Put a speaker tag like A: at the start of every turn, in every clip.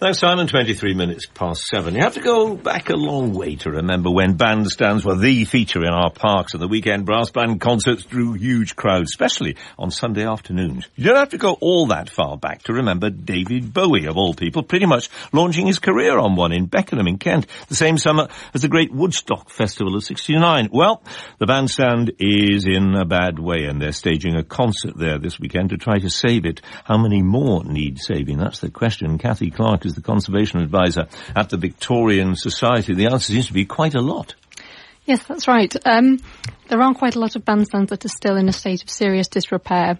A: Thanks, Simon. 23 minutes past 7. You have to go back a long way to remember when bandstands were the feature in our parks, and the weekend brass band concerts drew huge crowds, especially on Sunday afternoons. You don't have to go all that far back to remember David Bowie, of all people, pretty much launching his career on one in Beckenham in Kent, the same summer as the Great Woodstock Festival of '69. Well, the bandstand is in a bad way, and they're staging a concert there this weekend to try to save it. How many more need saving? That's the question. Kathy Clark is the conservation advisor at the Victorian Society. The answer seems to be quite a lot.
B: Yes, that's right. There are quite a lot of bandstands that are still in a state of serious disrepair.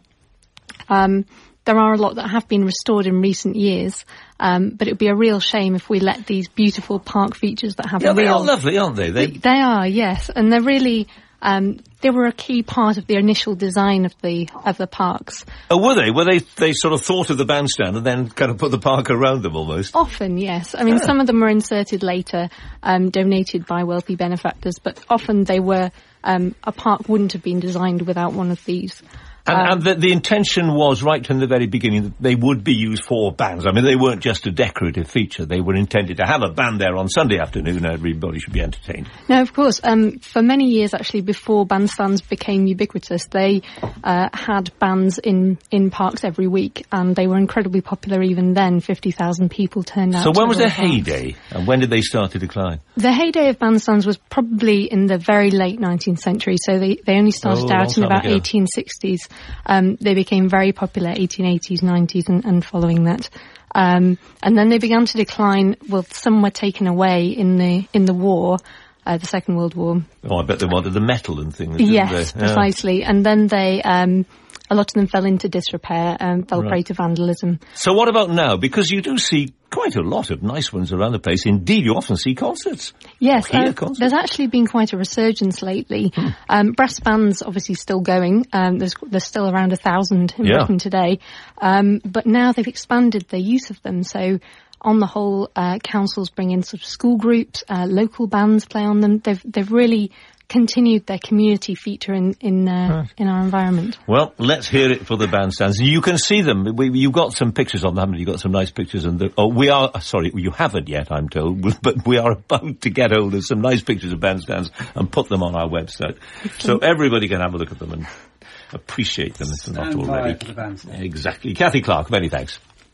B: There are a lot that have been restored in recent years, but it would be a real shame if we let these beautiful park features that have a real...
A: they are lovely, aren't they?
B: They are, yes, and they're really... they were a key part of the initial design of the parks.
A: Oh, were they? Were they sort of thought of the bandstand and then kind of put the park around them almost?
B: Often, yes. I mean, some of them were inserted later, donated by wealthy benefactors, but often they were, a park wouldn't have been designed without one of these.
A: And the intention was, right from the very beginning, that they would be used for bands. I mean, they weren't just a decorative feature. They were intended to have a band there on Sunday afternoon. Everybody should be entertained.
B: No, of course. For many years, actually, before bandstands became ubiquitous, they had bands in parks every week, and they were incredibly popular even then. 50,000 people turned out.
A: So when was their heyday, and when did they start to decline?
B: The heyday of bandstands was probably in the very late 19th century, so they only started out in about 1860s. They became very popular 1880s, 90s and following that. And then they began to decline. Well, some were taken away in the war, the Second World War.
A: Oh, I bet they wanted the metal and things.
B: Yes, precisely. And then they, a lot of them fell into disrepair and fell prey to vandalism.
A: So what about now? Because you do see quite a lot of nice ones around the place. Indeed, you often see concerts.
B: Yes, there's actually been quite a resurgence lately. Brass bands obviously still going. There's still around 1,000 in Britain today. But now they've expanded their use of them. So on the whole, councils bring in sort of school groups, local bands play on them. They've really continued their community feature in our environment.
A: Well, let's hear it for the bandstands. You can see them. You've got some pictures of them, haven't you? You've got some nice pictures. You haven't yet, I'm told, but we are about to get hold of some nice pictures of bandstands and put them on our website. So everybody can have a look at them and appreciate them if they're not already.
C: For the bandstand.
A: Exactly. Kathy Clark, many thanks.